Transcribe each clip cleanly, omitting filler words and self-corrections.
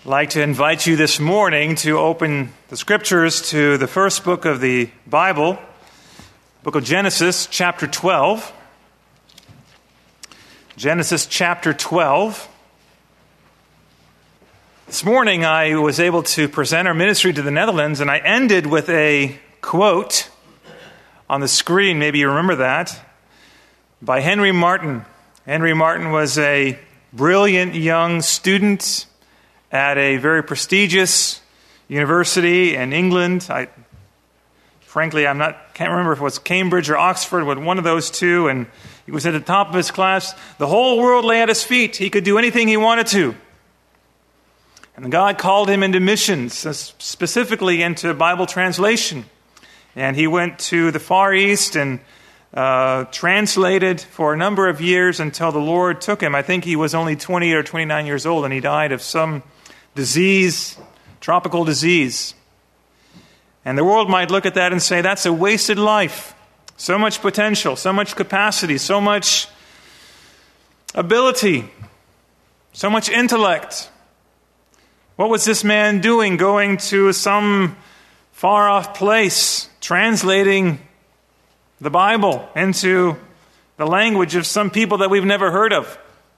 I'd like to invite you this morning to open the Scriptures to the first book of the Bible, book of Genesis, chapter 12. Genesis chapter 12. This morning I was able to present our ministry to the Netherlands, and I ended with a quote on the screen. Maybe you remember that, by Henry Martyn. Henry Martyn was a brilliant young student at a very prestigious university in England. I can't remember if it was Cambridge or Oxford, but one of those two. And he was at the top of his class. The whole world lay at his feet. He could do anything he wanted to. And God called him into missions, specifically into Bible translation. And he went to the Far East and translated for a number of years until the Lord took him. I think he was only 20 or 29 years old, and he died of some disease, tropical disease. And the world might look at that and say, that's a wasted life. So much potential, so much capacity, so much ability, so much intellect. What was this man doing, going to some far-off place, translating the Bible into the language of some people that we've never heard of?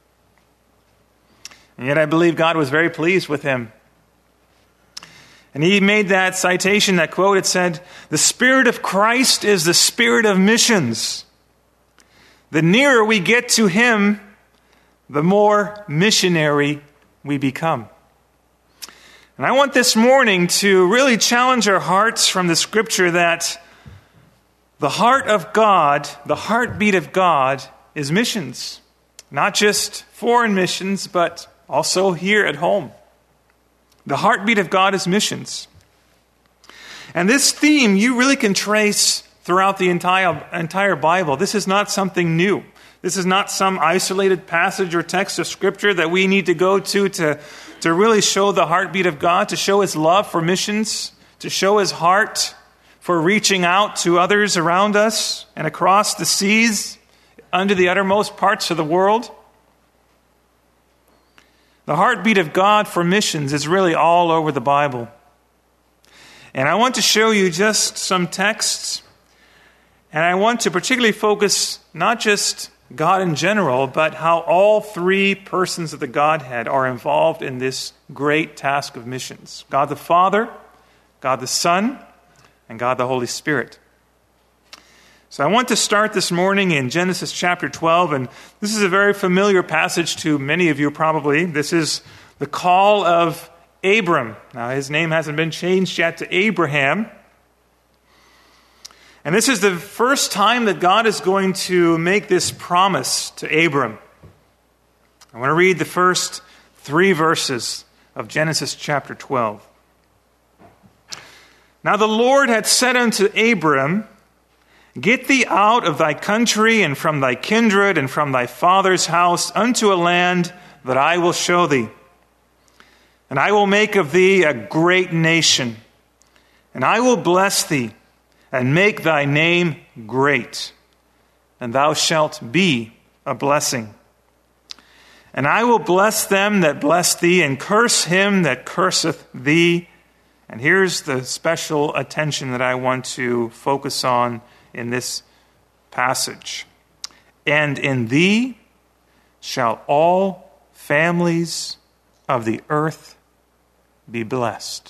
And yet I believe God was very pleased with him. And he made that citation, that quote. It said, "The Spirit of Christ is the spirit of missions. The nearer we get to Him, the more missionary we become." And I want this morning to really challenge our hearts from the Scripture that the heart of God, the heartbeat of God, is missions. Not just foreign missions, but also here at home. The heartbeat of God is missions. And this theme you really can trace throughout the entire Bible. This is not something new. This is not some isolated passage or text of Scripture that we need to go to really show the heartbeat of God, to show His love for missions, to show His heart for reaching out to others around us and across the seas, under the uttermost parts of the world. The heartbeat of God for missions is really all over the Bible. And I want to show you just some texts, and I want to particularly focus not just God in general, but how all three persons of the Godhead are involved in this great task of missions. God the Father, God the Son, and God the Holy Spirit. So I want to start this morning in Genesis chapter 12, and this is a very familiar passage to many of you probably. This is the call of Abram. Now his name hasn't been changed yet to Abraham. And this is the first time that God is going to make this promise to Abram. I want to read the first 3 verses of Genesis chapter 12. "Now the Lord had said unto Abram, Get thee out of thy country and from thy kindred and from thy father's house unto a land that I will show thee. And I will make of thee a great nation, and I will bless thee and make thy name great, and thou shalt be a blessing. And I will bless them that bless thee, and curse him that curseth thee." And here's the special attention that I want to focus on in this passage. "And in thee shall all families of the earth be blessed."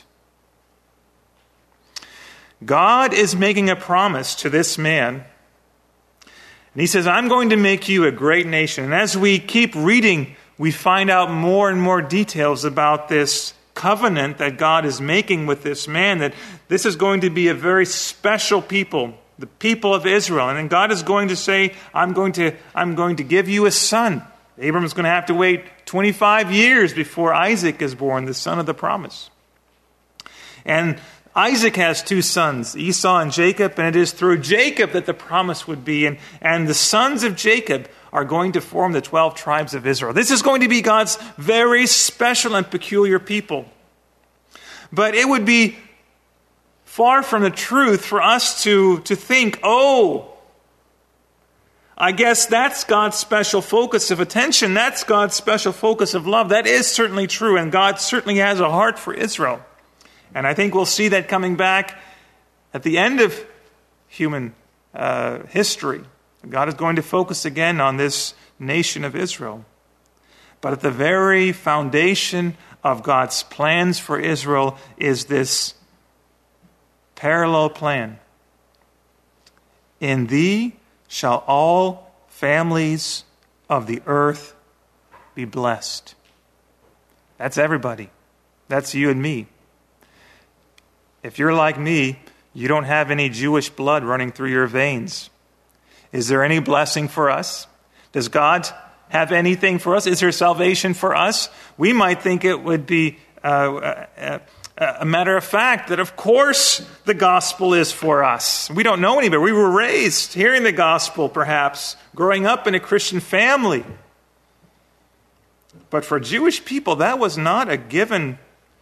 God is making a promise to this man. And He says, "I'm going to make you a great nation." And as we keep reading, we find out more and more details about this covenant that God is making with this man, that this is going to be a very special people, the people of Israel. And then God is going to say, I'm going to give you a son. Abram's going to have to wait 25 years before Isaac is born, the son of the promise. And Isaac has 2 sons, Esau and Jacob, and it is through Jacob that the promise would be. And the sons of Jacob are going to form the 12 tribes of Israel. This is going to be God's very special and peculiar people. But it would be far from the truth for us to think, I guess that's God's special focus of attention. That's God's special focus of love. That is certainly true, and God certainly has a heart for Israel. And I think we'll see that coming back at the end of human history. God is going to focus again on this nation of Israel. But at the very foundation of God's plans for Israel is this parallel plan. In thee shall all families of the earth be blessed. That's everybody. That's you and me. If you're like me, you don't have any Jewish blood running through your veins. Is there any blessing for us? Does God have anything for us? Is there salvation for us? We might think it would be a matter of fact that, of course, the gospel is for us. We don't know any better. We were raised hearing the gospel, perhaps, growing up in a Christian family. But for Jewish people, that was not a given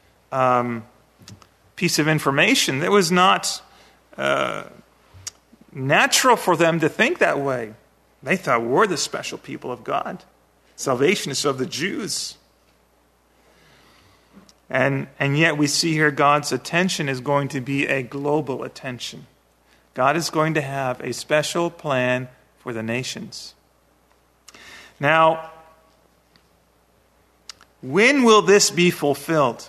piece of information. It was not natural for them to think that way. They thought, we're the special people of God. Salvation is of the Jews. And yet we see here God's attention is going to be a global attention. God is going to have a special plan for the nations. Now, when will this be fulfilled?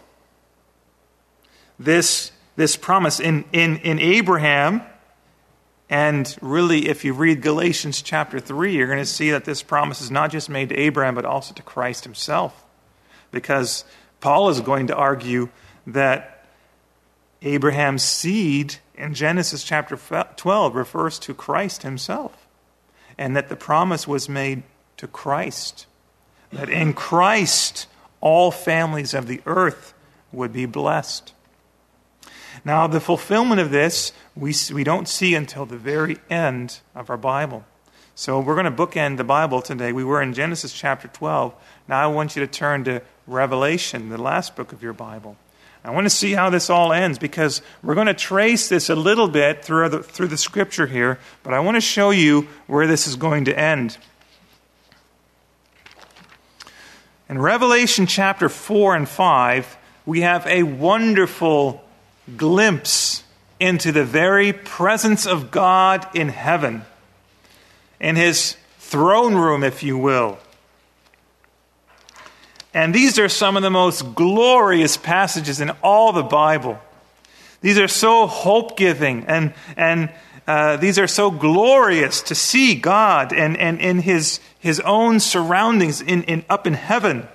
This promise in Abraham, and really if you read Galatians chapter 3, you're going to see that this promise is not just made to Abraham, but also to Christ himself. Because Paul is going to argue that Abraham's seed in Genesis chapter 12 refers to Christ himself. And that the promise was made to Christ. That in Christ, all families of the earth would be blessed. Now, the fulfillment of this, we don't see until the very end of our Bible. So we're going to bookend the Bible today. We were in Genesis chapter 12. Now I want you to turn to Revelation, the last book of your Bible. I want to see how this all ends, because we're going to trace this a little bit through the Scripture here, but I want to show you where this is going to end. In Revelation chapter 4 and 5, we have a wonderful glimpse into the very presence of God in heaven, in his throne room, if you will. And these are some of the most glorious passages in all the Bible. These are so hope-giving, and these are so glorious to see God and in his own surroundings up in heaven.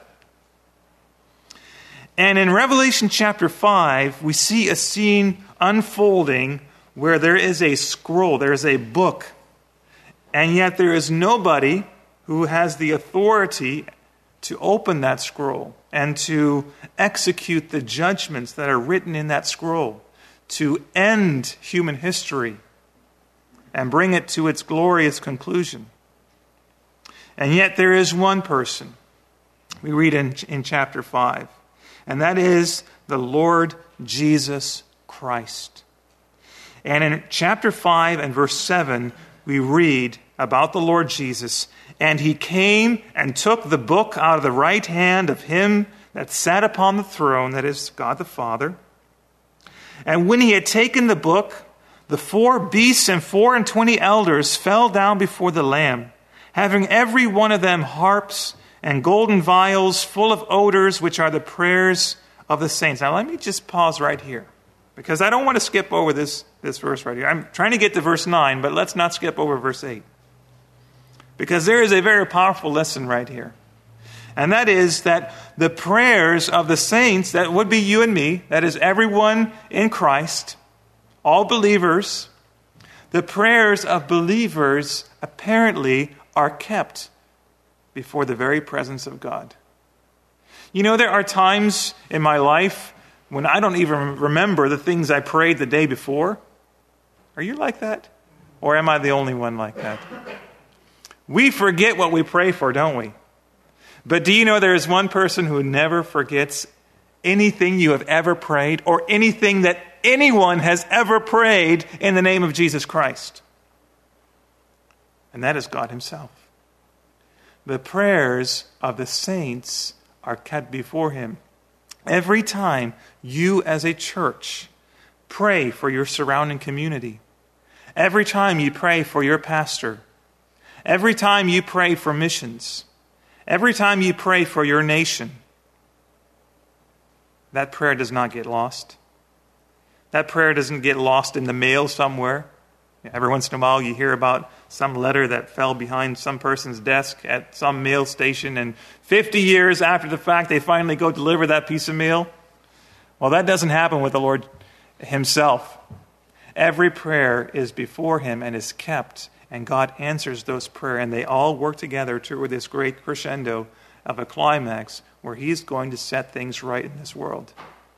And in Revelation chapter 5, we see a scene unfolding where there is a scroll, there is a book, and yet there is nobody who has the authority to open that scroll and to execute the judgments that are written in that scroll, to end human history and bring it to its glorious conclusion. And yet there is one person, we read in chapter 5, and that is the Lord Jesus Christ. And in chapter 5 and verse 7, we read about the Lord Jesus, and he came and took the book out of the right hand of him that sat upon the throne, that is God the Father. And when he had taken the book, the 4 beasts and 24 elders fell down before the Lamb, having every one of them harps and golden vials full of odors, which are the prayers of the saints. Now let me just pause right here, because I don't want to skip over this verse right here. I'm trying to get to verse 9, but let's not skip over verse 8. Because there is a very powerful lesson right here. And that is that the prayers of the saints, that would be you and me, that is everyone in Christ, all believers, the prayers of believers apparently are kept before the very presence of God. You know, there are times in my life when I don't even remember the things I prayed the day before. Are you like that? Or am I the only one like that? We forget what we pray for, don't we? But do you know there is one person who never forgets anything you have ever prayed or anything that anyone has ever prayed in the name of Jesus Christ? and that is God himself. The prayers of the saints are kept before him. Every time you as a church pray for your surrounding community, every time you pray for your pastor, every time you pray for missions, every time you pray for your nation, that prayer does not get lost. That prayer doesn't get lost in the mail somewhere. Every once in a while you hear about some letter that fell behind some person's desk at some mail station, and 50 years after the fact they finally go deliver that piece of mail. Well, that doesn't happen with the Lord himself. Every prayer is before him and is kept, and God answers those prayers, and they all work together toward this great crescendo of a climax where he's going to set things right in this world.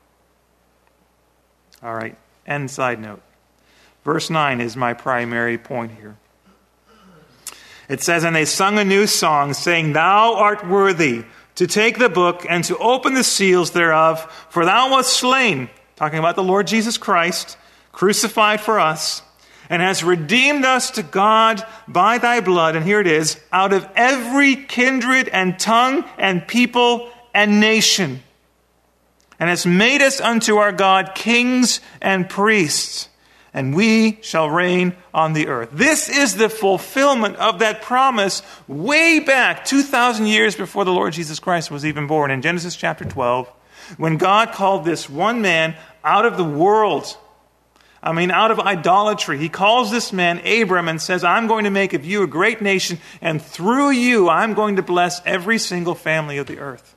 All right, end side note. Verse 9 is my primary point here. It says, "And they sung a new song, saying, Thou art worthy to take the book and to open the seals thereof, for thou wast slain," talking about the Lord Jesus Christ, crucified for us, "and hast redeemed us to God by thy blood," and here it is, "out of every kindred and tongue and people and nation, and hast made us unto our God kings and priests, and we shall reign on the earth." This is the fulfillment of that promise way back 2,000 years before the Lord Jesus Christ was even born. In Genesis chapter 12, when God called this one man out of the world, out of idolatry. He calls this man Abram and says, "I'm going to make of you a great nation, and through you I'm going to bless every single family of the earth."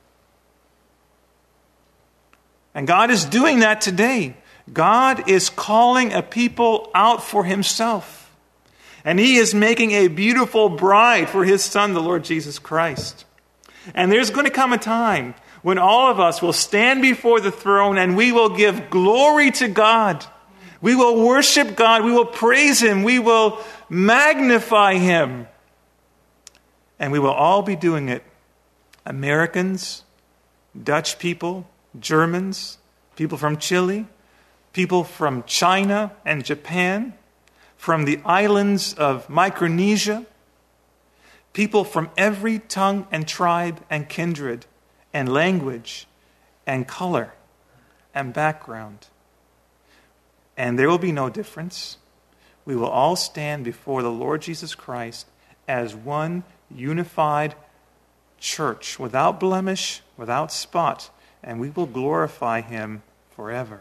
And God is doing that today. God is calling a people out for himself. And he is making a beautiful bride for his son, the Lord Jesus Christ. And there's going to come a time when all of us will stand before the throne and we will give glory to God. We will worship God. We will praise him. We will magnify him. And we will all be doing it. Americans, Dutch people, Germans, people from Chile, people from China and Japan, from the islands of Micronesia, people from every tongue and tribe and kindred and language and color and background. And there will be no difference. We will all stand before the Lord Jesus Christ as one unified church, without blemish, without spot, and we will glorify him forever.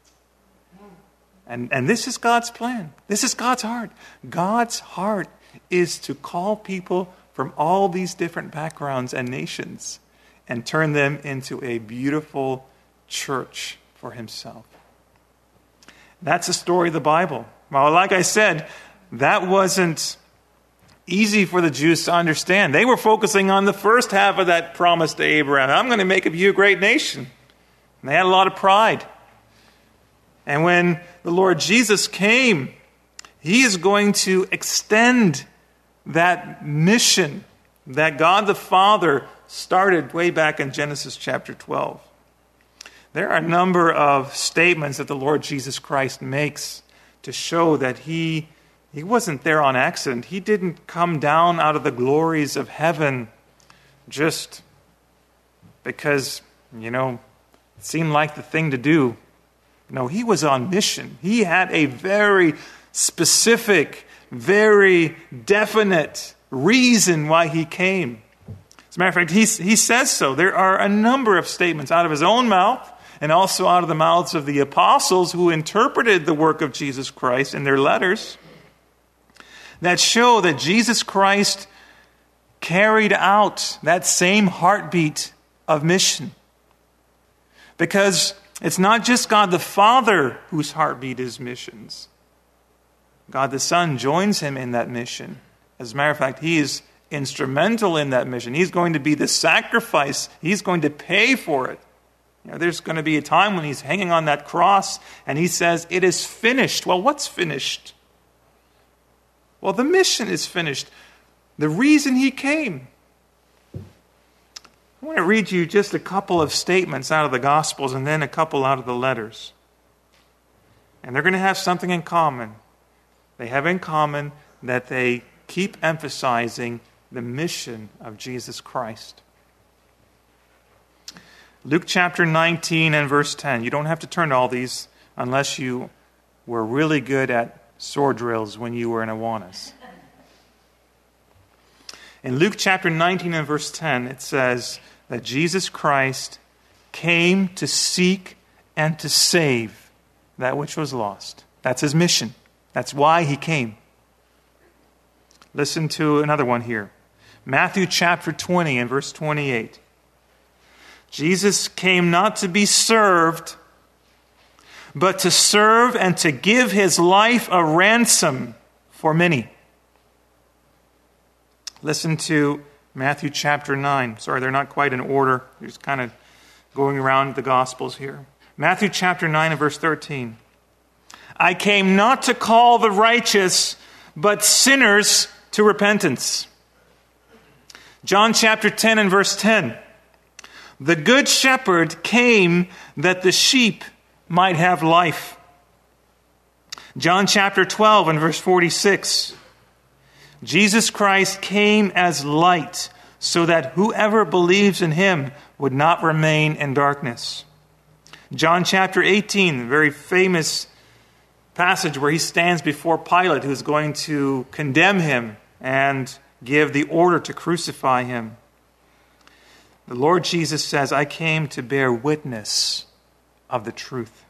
And this is God's plan. This is God's heart. God's heart is to call people from all these different backgrounds and nations and turn them into a beautiful church for himself. That's the story of the Bible. Well, like I said, that wasn't easy for the Jews to understand. They were focusing on the first half of that promise to Abraham. "I'm going to make of you a great nation." And they had a lot of pride. And when the Lord Jesus came, he is going to extend that mission that God the Father started way back in Genesis chapter 12. There are a number of statements that the Lord Jesus Christ makes to show that he wasn't there on accident. He didn't come down out of the glories of heaven just because, it seemed like the thing to do. No, he was on mission. He had a very specific, very definite reason why he came. As a matter of fact, he says so. There are a number of statements out of his own mouth and also out of the mouths of the apostles who interpreted the work of Jesus Christ in their letters that show that Jesus Christ carried out that same heartbeat of mission. Because it's not just God the Father whose heartbeat is missions. God the Son joins him in that mission. As a matter of fact, he is instrumental in that mission. He's going to be the sacrifice. He's going to pay for it. There's going to be a time when he's hanging on that cross and he says, "It is finished." Well, what's finished? Well, the mission is finished. The reason he came. I want to read you just a couple of statements out of the Gospels and then a couple out of the letters. And they're going to have something in common. They have in common that they keep emphasizing the mission of Jesus Christ. Luke chapter 19 and verse 10. You don't have to turn to all these unless you were really good at sword drills when you were in Awanas. In Luke chapter 19 and verse 10, it says that Jesus Christ came to seek and to save that which was lost. That's his mission. That's why he came. Listen to another one here. Matthew chapter 20 and verse 28. Jesus came not to be served, but to serve and to give his life a ransom for many. Listen to Matthew chapter 9. Sorry, they're not quite in order. They're just kind of going around the Gospels here. Matthew chapter 9 and verse 13. I came not to call the righteous, but sinners to repentance. John chapter 10 and verse 10. The good shepherd came that the sheep might have life. John chapter 12 and verse 46. Jesus Christ came as light so that whoever believes in him would not remain in darkness. John chapter 18, a very famous passage where he stands before Pilate, who's going to condemn him and give the order to crucify him. The Lord Jesus says, I came to bear witness of the truth.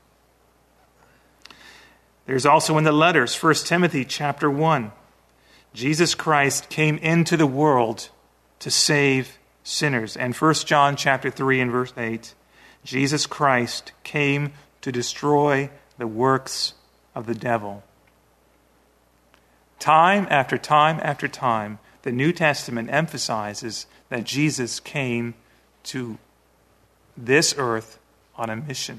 There's also in the letters, 1 Timothy chapter 1, Jesus Christ came into the world to save sinners. And 1 John chapter 3 and verse 8, Jesus Christ came to destroy the works of the devil. Time after time after time, the New Testament emphasizes that Jesus came to this earth on a mission.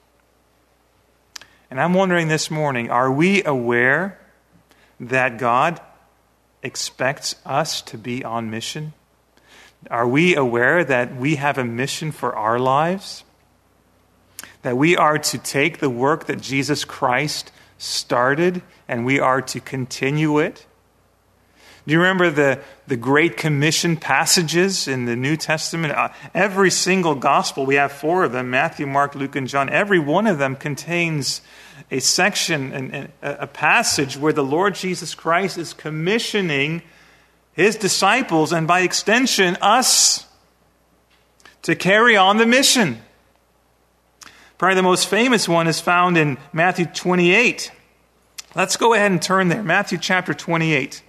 And I'm wondering this morning, are we aware that God expects us to be on mission? Are we aware that we have a mission for our lives? That we are to take the work that Jesus Christ started and we are to continue it? Do you remember the Great Commission passages in the New Testament? Every single gospel, we have 4 of them, Matthew, Mark, Luke, and John. Every one of them contains a section, a passage where the Lord Jesus Christ is commissioning his disciples and by extension us to carry on the mission. Probably the most famous one is found in Matthew 28. Let's go ahead and turn there. Matthew chapter 28.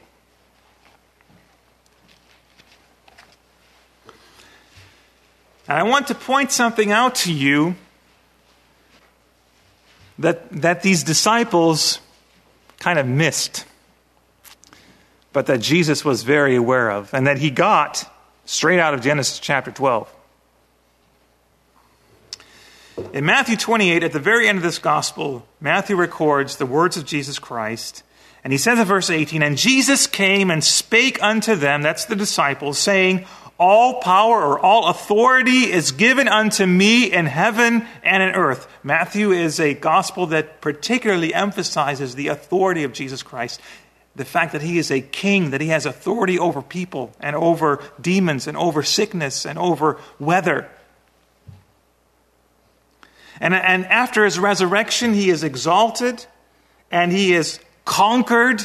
And I want to point something out to you that these disciples kind of missed, but that Jesus was very aware of, and that he got straight out of Genesis chapter 12. In Matthew 28, at the very end of this gospel, Matthew records the words of Jesus Christ, and he says in verse 18, And Jesus came and spake unto them, that's the disciples, saying, All power or all authority is given unto me in heaven and in earth. Matthew is a gospel that particularly emphasizes the authority of Jesus Christ. The fact that he is a king, that he has authority over people and over demons and over sickness and over weather. And after his resurrection, he is exalted and he has conquered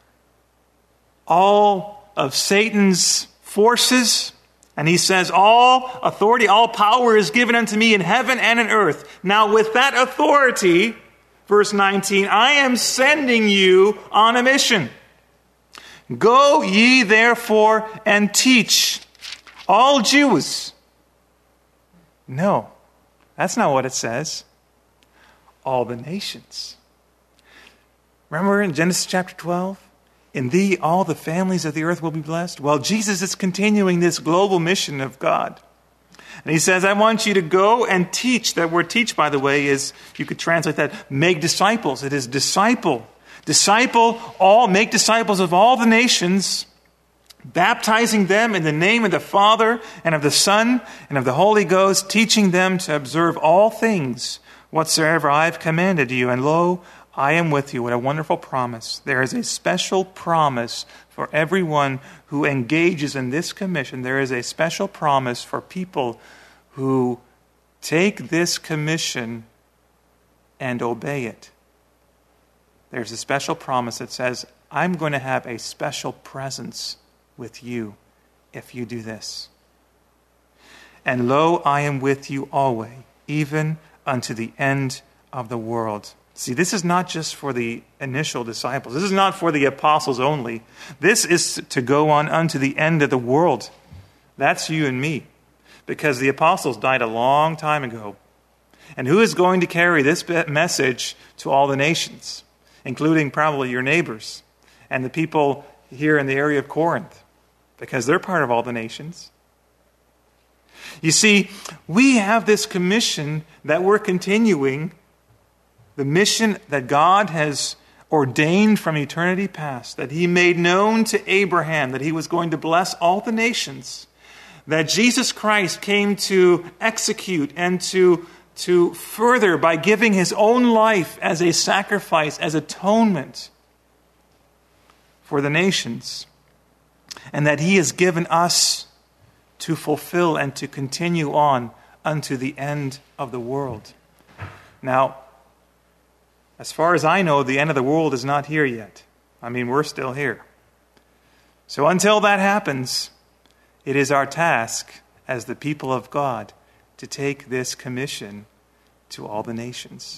all of Satan's forces. And he says, all authority, all power is given unto me in heaven and in earth. Now with that authority, verse 19, I am sending you on a mission. Go ye therefore and teach all Jews. No, that's not what it says. All the nations. Remember in Genesis chapter 12? In thee all the families of the earth will be blessed. Well, Jesus is continuing this global mission of God. And he says, I want you to go and teach. That word teach, by the way, is, you could translate that, make disciples. It is disciple. Disciple all, make disciples of all the nations, baptizing them in the name of the Father and of the Son and of the Holy Ghost, teaching them to observe all things whatsoever I have commanded you. And lo, I am with you. What a wonderful promise. There is a special promise for everyone who engages in this commission, there is a special promise for people who take this commission and obey it. There's a special promise that says, I'm going to have a special presence with you if you do this. And lo, I am with you always, even unto the end of the world. See, this is not just for the initial disciples. This is not for the apostles only. This is to go on unto the end of the world. That's you and me. Because the apostles died a long time ago. And who is going to carry this message to all the nations, including probably your neighbors and the people here in the area of Corinth? Because they're part of all the nations. You see, we have this commission that we're continuing, the mission that God has ordained from eternity past, that He made known to Abraham, that He was going to bless all the nations, that Jesus Christ came to execute and to further by giving His own life as a sacrifice, as atonement for the nations, and that He has given us to fulfill and to continue on unto the end of the world. Now, as far as I know, the end of the world is not here yet. I mean, we're still here. So until that happens, it is our task as the people of God to take this commission to all the nations.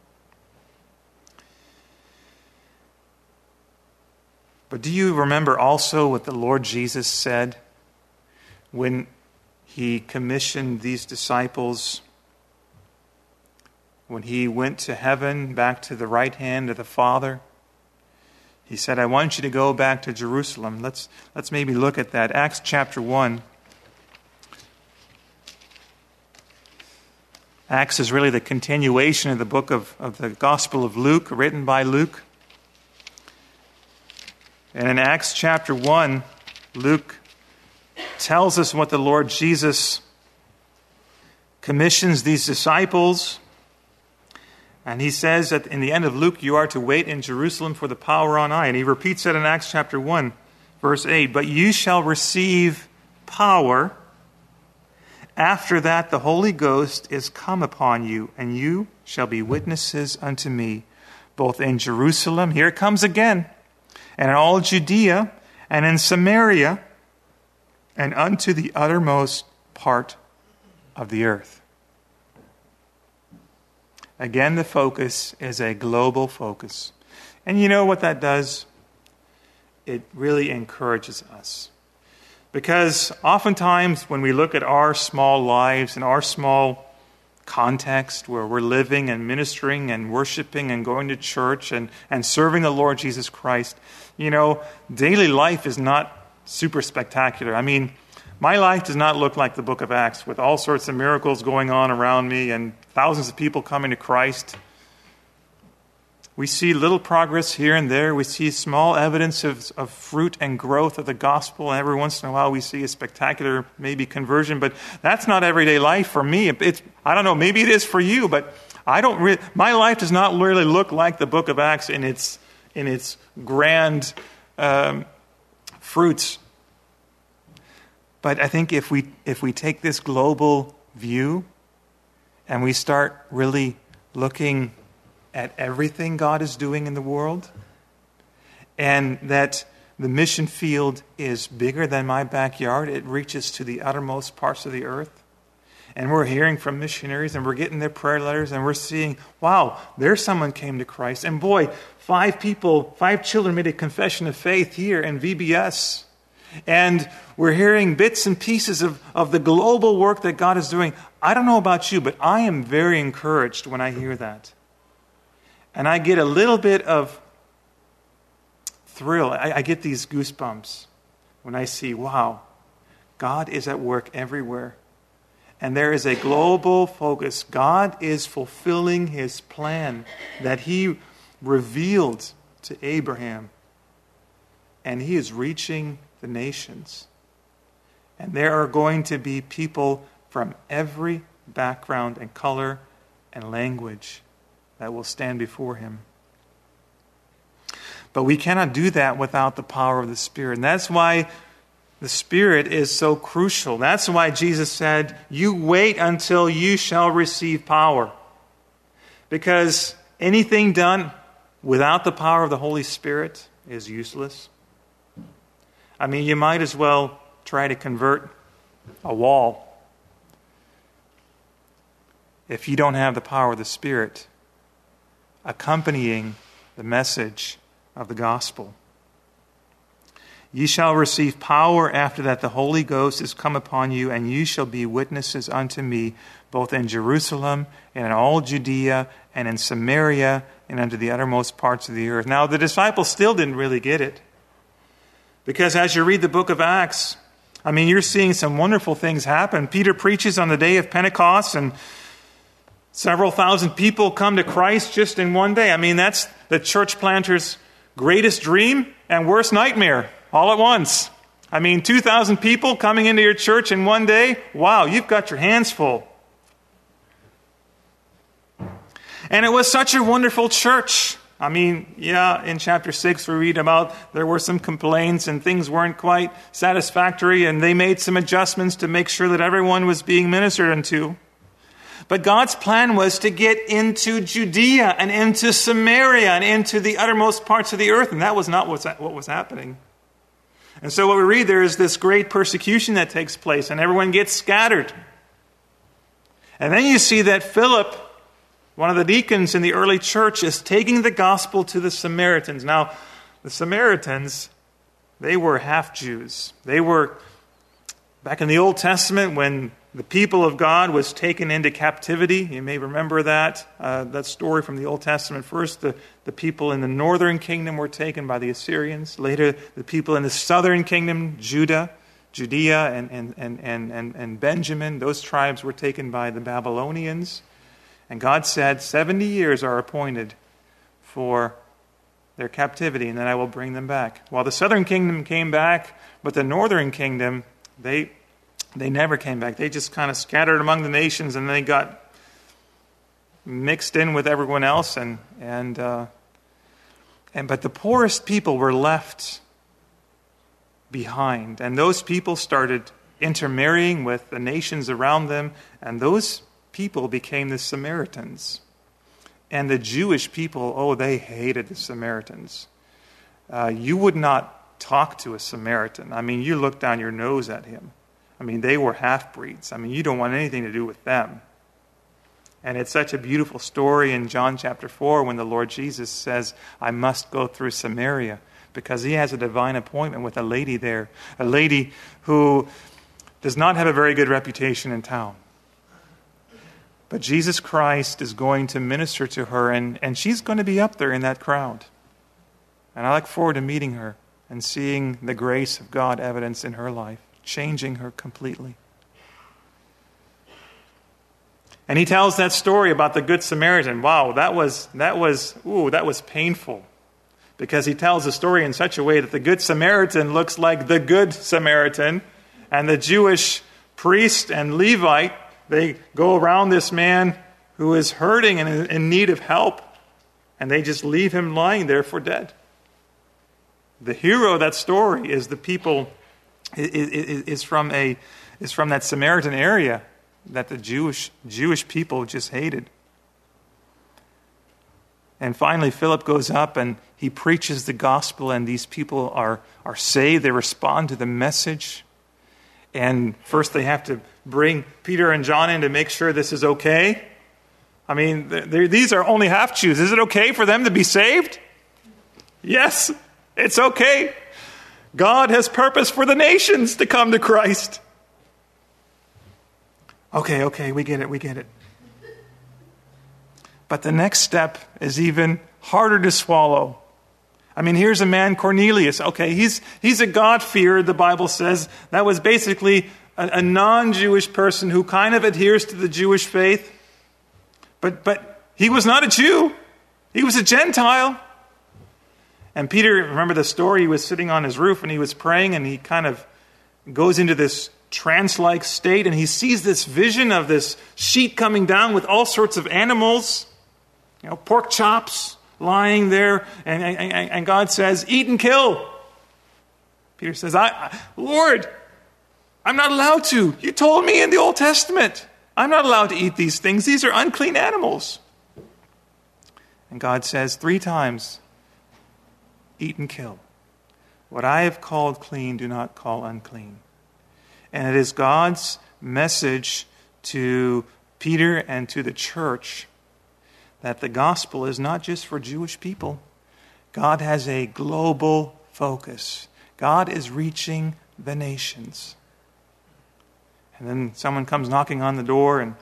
But do you remember also what the Lord Jesus said when He commissioned these disciples, when He went to heaven, back to the right hand of the Father? He said, I want you to go back to Jerusalem. Let's maybe look at that. Acts chapter 1. Acts is really the continuation of the book of the Gospel of Luke, written by Luke. And in Acts chapter 1, Luke tells us what the Lord Jesus commissions these disciples. And he says that in the end of Luke, you are to wait in Jerusalem for the power on high. And he repeats that in Acts chapter 1, verse 8. But you shall receive power. After that, the Holy Ghost is come upon you, and you shall be witnesses unto me, both in Jerusalem, here it comes again, and in all Judea, and in Samaria, and unto the uttermost part of the earth. Again, the focus is a global focus. And you know what that does? It really encourages us. Because oftentimes when we look at our small lives and our small context where we're living and ministering and worshiping and going to church and serving the Lord Jesus Christ, you know, daily life is not super spectacular. I mean, my life does not look like the book of Acts with all sorts of miracles going on around me and thousands of people coming to Christ. We see little progress here and there. We see small evidence of fruit and growth of the gospel. And every once in a while we see a spectacular maybe conversion. But that's not everyday life for me. I don't know, maybe it is for you. But my life does not really look like the book of Acts in its grand fruits. But I think if we take this global view and we start really looking at everything God is doing in the world, and that the mission field is bigger than my backyard, it reaches to the uttermost parts of the earth, and we're hearing from missionaries, and we're getting their prayer letters, and we're seeing, wow, there's someone came to Christ, and boy, 5 children made a confession of faith here in VBS. And we're hearing bits and pieces of the global work that God is doing. I don't know about you, but I am very encouraged when I hear that. And I get a little bit of thrill. I get these goosebumps when I see, wow, God is at work everywhere. And there is a global focus. God is fulfilling His plan that He revealed to Abraham. And He is reaching the nations. And there are going to be people from every background and color and language that will stand before Him. But we cannot do that without the power of the Spirit. And that's why the Spirit is so crucial. That's why Jesus said, you wait until you shall receive power. Because anything done without the power of the Holy Spirit is useless. I mean, you might as well try to convert a wall if you don't have the power of the Spirit accompanying the message of the gospel. Ye shall receive power after that the Holy Ghost is come upon you, and you shall be witnesses unto me, both in Jerusalem, and in all Judea, and in Samaria, and unto the uttermost parts of the earth. Now, the disciples still didn't really get it. Because as you read the book of Acts, I mean, you're seeing some wonderful things happen. Peter preaches on the day of Pentecost, and several thousand people come to Christ just in one day. I mean, that's the church planter's greatest dream and worst nightmare all at once. I mean, 2,000 people coming into your church in one day. Wow, you've got your hands full. And it was such a wonderful church. I mean, yeah, in chapter 6 we read about there were some complaints and things weren't quite satisfactory, and they made some adjustments to make sure that everyone was being ministered unto. But God's plan was to get into Judea and into Samaria and into the uttermost parts of the earth, and that was not what was happening. And so what we read there is this great persecution that takes place, and everyone gets scattered. And then you see that Philip, one of the deacons in the early church, is taking the gospel to the Samaritans. Now, the Samaritans, they were half-Jews. They were, back in the Old Testament, when the people of God was taken into captivity. You may remember that story from the Old Testament. First, the people in the northern kingdom were taken by the Assyrians. Later, the people in the southern kingdom, Judea and Benjamin, those tribes were taken by the Babylonians. And God said, 70 years are appointed for their captivity, and then I will bring them back. Well, the southern kingdom came back, but the northern kingdom, they never came back. They just kind of scattered among the nations, and they got mixed in with everyone else. But the poorest people were left behind, and those people started intermarrying with the nations around them, and those people became the Samaritans. And the Jewish people, they hated the Samaritans. You would not talk to a Samaritan. I mean, you look down your nose at him. I mean, they were half-breeds. I mean, you don't want anything to do with them. And it's such a beautiful story in John chapter 4 when the Lord Jesus says, I must go through Samaria, because he has a divine appointment with a lady there, a lady who does not have a very good reputation in town. But Jesus Christ is going to minister to her, and she's going to be up there in that crowd. And I look forward to meeting her and seeing the grace of God evidenced in her life, changing her completely. And he tells that story about the Good Samaritan. Wow, that was painful. Because he tells the story in such a way that the Good Samaritan looks like the Good Samaritan, and the Jewish priest and Levite, they go around this man who is hurting and in need of help, and they just leave him lying there for dead. The hero of that story is the people is from that Samaritan area that the Jewish people just hated. And finally, Philip goes up and he preaches the gospel, and these people are saved. They respond to the message. And first they have to bring Peter and John in to make sure this is okay. I mean, these are only half-Jews. Is it okay for them to be saved? Yes, it's okay. God has purpose for the nations to come to Christ. Okay, we get it. But the next step is even harder to swallow. I mean, here's a man, Cornelius. Okay, he's a God-fearer, the Bible says. That was basically a non-Jewish person who kind of adheres to the Jewish faith. But he was not a Jew. He was a Gentile. And Peter, remember the story, he was sitting on his roof and he was praying, and he kind of goes into this trance-like state, and he sees this vision of this sheet coming down with all sorts of animals, pork chops, lying there, and God says, eat and kill. Peter says, Lord, I'm not allowed to. You told me in the Old Testament, I'm not allowed to eat these things. These are unclean animals. And God says 3 times, eat and kill. What I have called clean, do not call unclean. And it is God's message to Peter and to the church that the gospel is not just for Jewish people. God has a global focus. God is reaching the nations. And then someone comes knocking on the door, and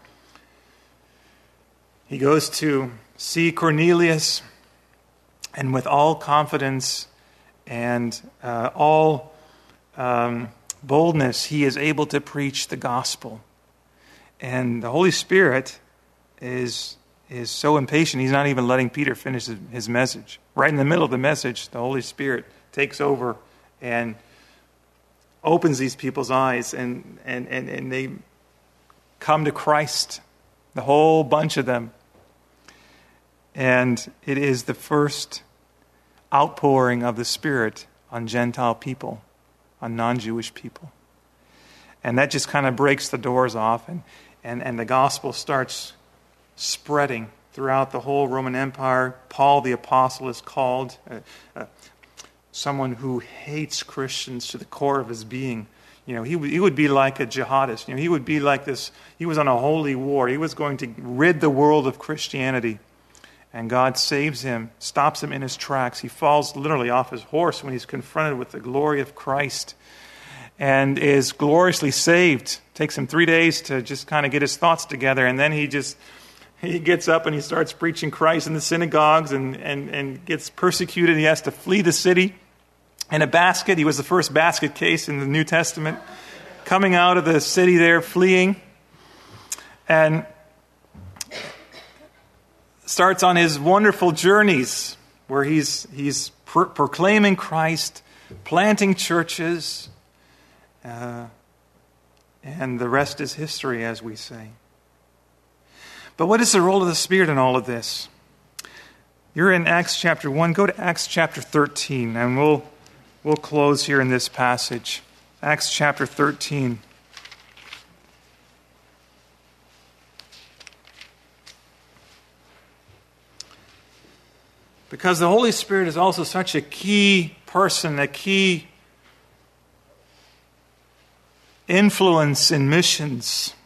he goes to see Cornelius, and with all confidence and all boldness, he is able to preach the gospel. And the Holy Spirit is so impatient, he's not even letting Peter finish his message. Right in the middle of the message, the Holy Spirit takes over and opens these people's eyes, and they come to Christ, the whole bunch of them. And it is the first outpouring of the Spirit on Gentile people, on non-Jewish people. And that just kind of breaks the doors off, and the gospel starts spreading throughout the whole Roman Empire. Paul the Apostle is called someone who hates Christians to the core of his being. You know, he would be like a jihadist. You know, he would be like this. He was on a holy war. He was going to rid the world of Christianity. And God saves him, stops him in his tracks. He falls literally off his horse when he's confronted with the glory of Christ, and is gloriously saved. Takes him 3 days to just kind of get his thoughts together, and then he gets up and he starts preaching Christ in the synagogues, and gets persecuted. He has to flee the city in a basket. He was the first basket case in the New Testament, coming out of the city there, fleeing, and starts on his wonderful journeys where he's proclaiming Christ, planting churches, and the rest is history, as we say. But what is the role of the Spirit in all of this? You're in Acts chapter 1. Go to Acts chapter 13, and we'll close here in this passage. Acts chapter 13. Because the Holy Spirit is also such a key person, a key influence in missions.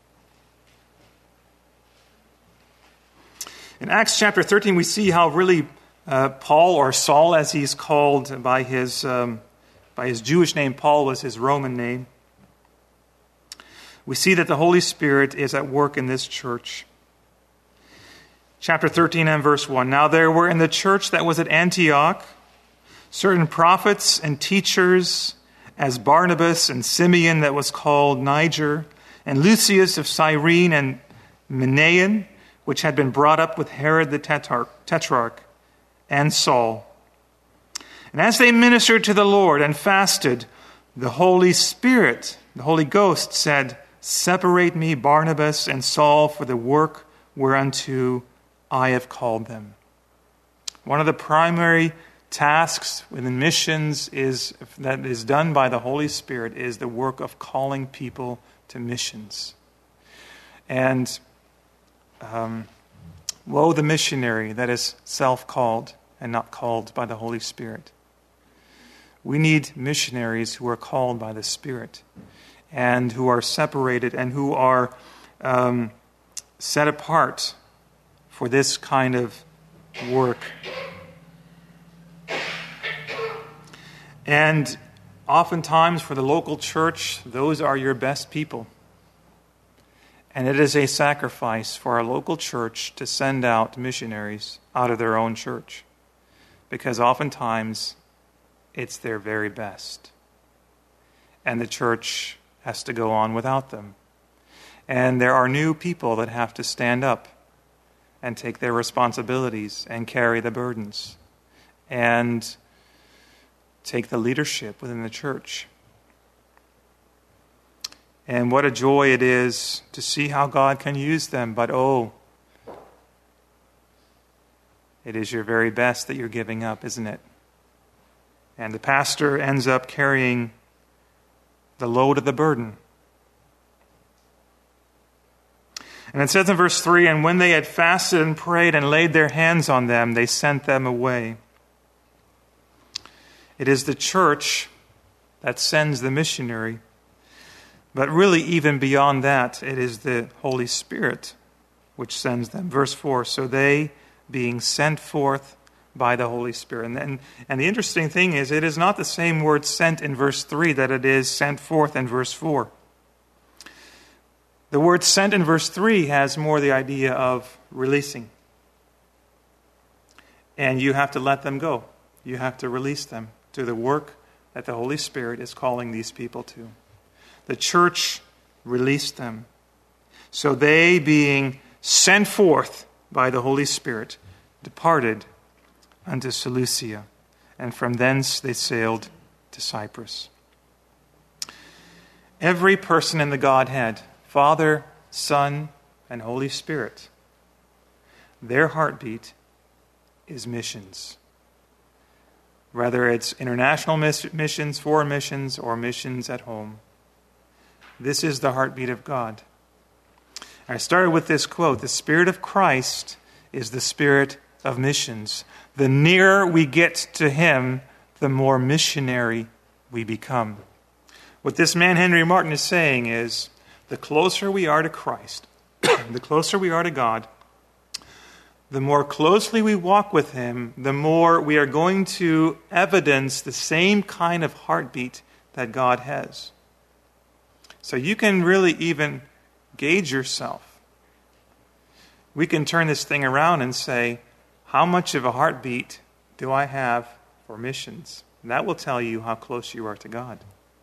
In Acts chapter 13, we see how really Paul, or Saul as he's called by his Jewish name, Paul was his Roman name. We see that the Holy Spirit is at work in this church. Chapter 13 and verse 1. Now there were in the church that was at Antioch certain prophets and teachers, as Barnabas and Simeon that was called Niger, and Lucius of Cyrene, and Manaen, which had been brought up with Herod the Tetrarch, and Saul. And as they ministered to the Lord and fasted, the Holy Spirit, the Holy Ghost, said, Separate me, Barnabas and Saul, for the work whereunto I have called them. One of the primary tasks within missions that is done by the Holy Spirit is the work of calling people to missions. And woe the missionary that is self-called and not called by the Holy Spirit. We need missionaries who are called by the Spirit and who are separated and who are set apart for this kind of work. And oftentimes for the local church, those are your best people. And it is a sacrifice for our local church to send out missionaries out of their own church, because oftentimes it's their very best. And the church has to go on without them. And there are new people that have to stand up and take their responsibilities and carry the burdens and take the leadership within the church. And what a joy it is to see how God can use them. But it is your very best that you're giving up, isn't it? And the pastor ends up carrying the load of the burden. And it says in verse 3, and when they had fasted and prayed and laid their hands on them, they sent them away. It is the church that sends the missionary. But really, even beyond that, it is the Holy Spirit which sends them. Verse 4, so they, being sent forth by the Holy Spirit. And the interesting thing is, it is not the same word sent in verse 3 that it is sent forth in verse 4. The word sent in verse 3 has more the idea of releasing. And you have to let them go. You have to release them to the work that the Holy Spirit is calling these people to. The church released them. So they, being sent forth by the Holy Spirit, departed unto Seleucia, and from thence they sailed to Cyprus. Every person in the Godhead, Father, Son, and Holy Spirit, their heartbeat is missions. Whether it's international missions, foreign missions, or missions at home. This is the heartbeat of God. I started with this quote, the Spirit of Christ is the spirit of missions. The nearer we get to Him, the more missionary we become. What this man Henry Martin is saying is, the closer we are to Christ, the closer we are to God, the more closely we walk with Him, the more we are going to evidence the same kind of heartbeat that God has. So you can really even gauge yourself. We can turn this thing around and say, how much of a heartbeat do I have for missions? And that will tell you how close you are to God.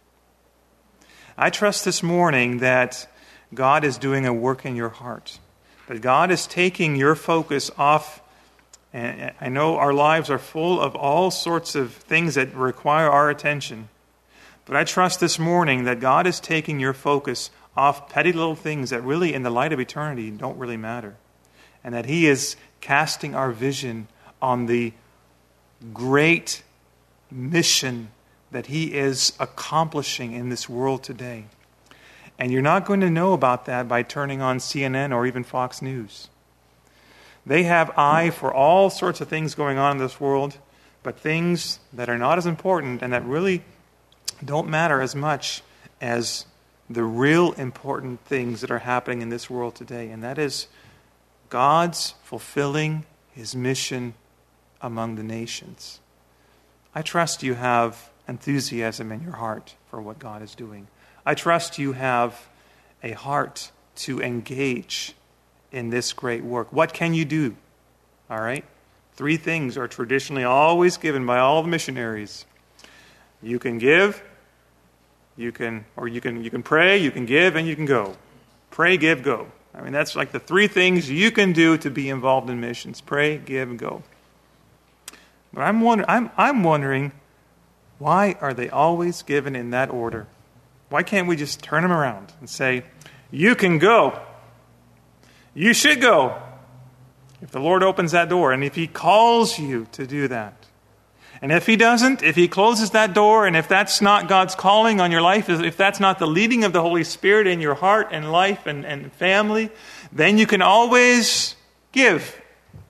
I trust this morning that God is doing a work in your heart. That God is taking your focus off. And I know our lives are full of all sorts of things that require our attention. But I trust this morning that God is taking your focus off petty little things that really, in the light of eternity, don't really matter. And that He is casting our vision on the great mission that He is accomplishing in this world today. And you're not going to know about that by turning on CNN or even Fox News. They have eye for all sorts of things going on in this world, but things that are not as important and that really don't matter as much as the real important things that are happening in this world today. And that is God's fulfilling His mission among the nations. I trust you have enthusiasm in your heart for what God is doing. I trust you have a heart to engage in this great work. What can you do? All right? 3 things are traditionally always given by all the missionaries. You can give, you can pray, you can give, and you can go. Pray, give, go. I mean, that's like the 3 things you can do to be involved in missions. Pray, give, and go. But I'm wondering, why are they always given in that order? Why can't we just turn them around and say, you can go. You should go. If the Lord opens that door, and if He calls you to do that. And if He doesn't, if He closes that door, and if that's not God's calling on your life, if that's not the leading of the Holy Spirit in your heart and life and family, then you can always give.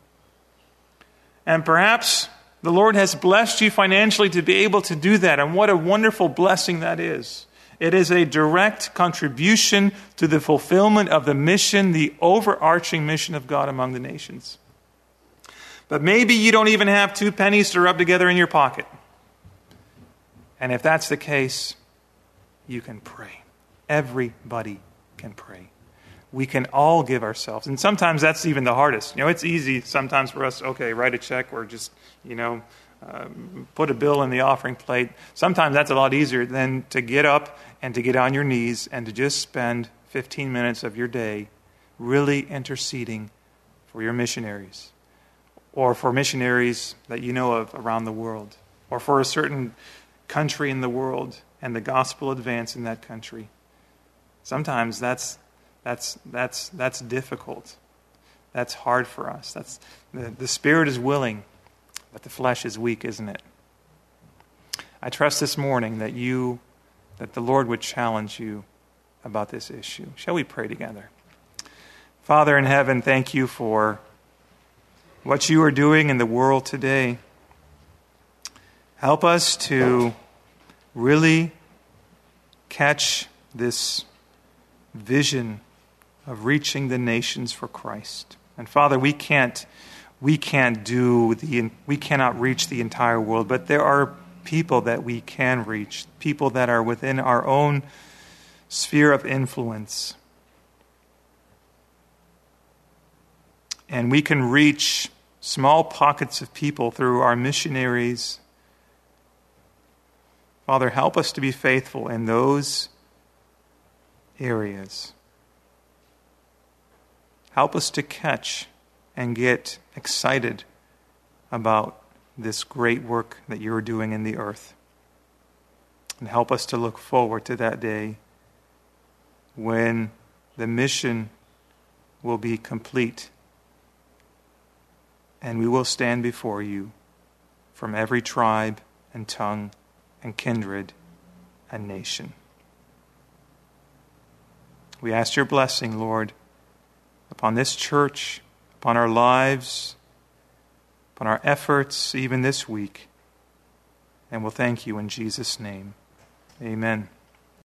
And perhaps the Lord has blessed you financially to be able to do that. And what a wonderful blessing that is. It is a direct contribution to the fulfillment of the mission, the overarching mission of God among the nations. But maybe you don't even have 2 pennies to rub together in your pocket. And if that's the case, you can pray. Everybody can pray. We can all give ourselves. And sometimes that's even the hardest. You know, it's easy sometimes for us, okay, write a check or just, put a bill in the offering plate. Sometimes that's a lot easier than to get up and to get on your knees and to just spend 15 minutes of your day really interceding for your missionaries, or for missionaries that you know of around the world, or for a certain country in the world and the gospel advance in that country. Sometimes that's difficult. That's hard for us. The spirit is willing, but the flesh is weak, isn't it? I trust this morning that the Lord would challenge you about this issue. Shall we pray together? Father in heaven, thank you for what you are doing in the world today. Help us to really catch this vision of reaching the nations for Christ. And Father, we cannot reach the entire world, but there are people that we can reach, people that are within our own sphere of influence. And we can reach small pockets of people through our missionaries. Father, help us to be faithful in those areas. Help us to catch and get excited about this great work that you are doing in the earth. And help us to look forward to that day when the mission will be complete and we will stand before you from every tribe and tongue and kindred and nation. We ask your blessing, Lord, upon this church, upon our lives, upon our efforts even this week. And we'll thank you in Jesus' name. Amen.